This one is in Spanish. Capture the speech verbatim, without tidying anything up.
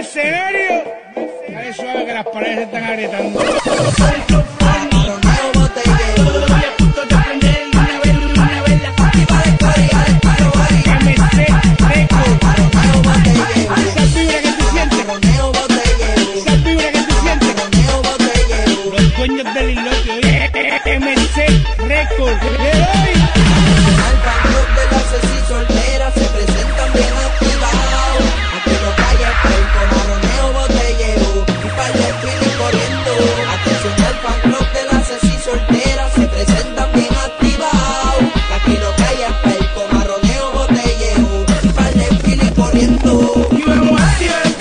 escenario. Dale suave que las paredes se están agrietando. Dueños del islote, M C Records. Al club de las sexy solteras se presentan bien activados. Aquello calle fresco, marroneo, botellero y par de feeling corriendo. Atención al fan club de las sexy solteras se presentan bien activados. Aquello calle fresco, marroneo, botellero y par de feeling corriendo. Y vamos a activar